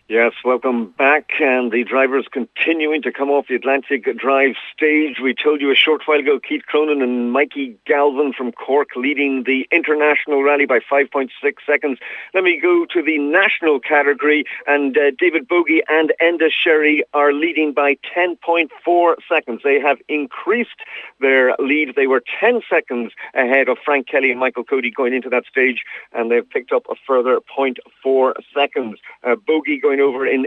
Yes, welcome back. And the drivers continuing to come off the Atlantic Drive stage. We told you a short while ago, Keith Cronin and Mikey Galvin from Cork leading the international rally by 5.6 seconds. Let me go to the national category, and David Bogie and Enda Sherry are leading by 10.4 seconds. They have increased their lead. They were 10 seconds ahead of Frank Kelly and Michael Cody going into that stage, and they've picked up a further 0.4 seconds. Bogie going over in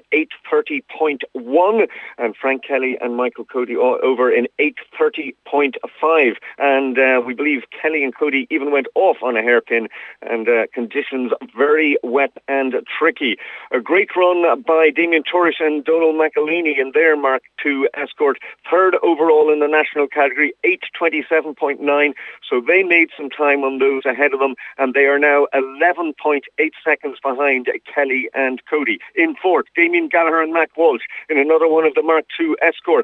8:30.1, and Frank Kelly and Michael Cody over in 8:30.5. And we believe Kelly and Cody even went off on a hairpin, and conditions very wet and tricky. A great run by Damien Torres and Donald McElhaney in their Mark II Escort, third overall in the national category, 8:27.9. So they made some time on those ahead of them, and they are now 11.8 seconds behind Kelly and Cody. In fourth, Damien Gallagher and Mac Walsh in another one of the Mark II Escorts,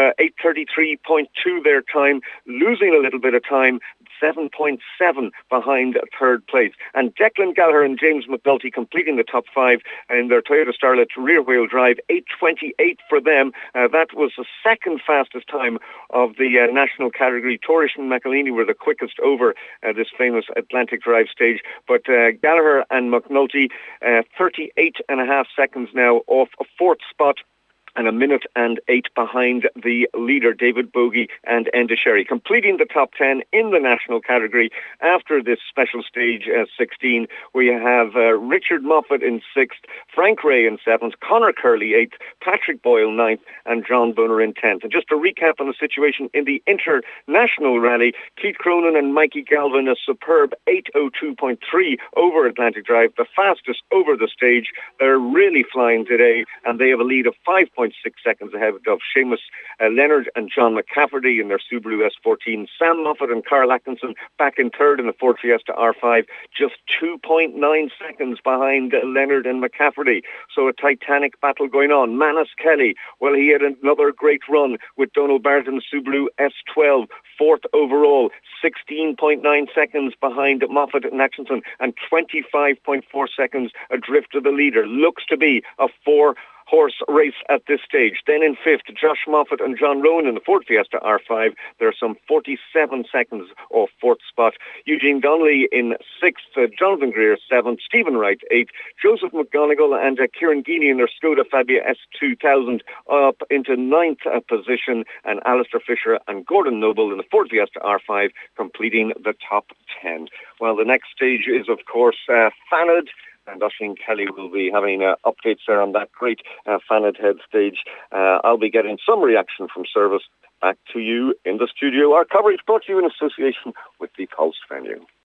8:33.2 their time, losing a little bit of time, 7.7 behind third place. And Declan Gallagher and James McNulty completing the top five in their Toyota Starlet rear-wheel drive, 8:28 for them. That was the second fastest time of the national category. Torres and McElhaney were the quickest over this famous Atlantic Drive stage. But Gallagher and McNulty, 38.5 seconds now off a fourth spot, and 1:08 behind the leader, David Bogie and Enda Sherry. Completing the top 10 in the national category after this special stage 16, we have Richard Moffat in 6th, Frank Ray in 7th, Conor Curley 8th, Patrick Boyle 9th, and John Boner in 10th. And just to recap on the situation in the international rally, Keith Cronin and Mikey Galvin a superb 8:02.3 over Atlantic Drive, the fastest over the stage. They're really flying today, and they have a lead of 5.6 seconds ahead of Seamus Leonard and John McCafferty in their Subaru S14. Sam Moffat and Carl Atkinson back in third in the Ford Fiesta R5, just 2.9 seconds behind Leonard and McCafferty. So a titanic battle going on. Manus Kelly, well, he had another great run with Donald Barton's Subaru S12, fourth overall, 16.9 seconds behind Moffat and Atkinson, and 25.4 seconds adrift of the leader. Looks to be a four-horse race at this stage. Then in fifth, Josh Moffat and John Rowan in the Ford Fiesta R5. There are some 47 seconds off fourth spot. Eugene Donnelly in sixth, Jonathan Greer seventh, Stephen Wright eighth, Joseph McGonigal and Kieran Geaney in their Skoda Fabia S2000 up into ninth position, and Alistair Fisher and Gordon Noble in the Ford Fiesta R5 completing the top 10. Well, the next stage is, of course, Fanad, and Oisin Kelly will be having updates there on that great Fanad Head stage. I'll be getting some reaction from service back to you in the studio. Our coverage brought to you in association with the Pulse venue.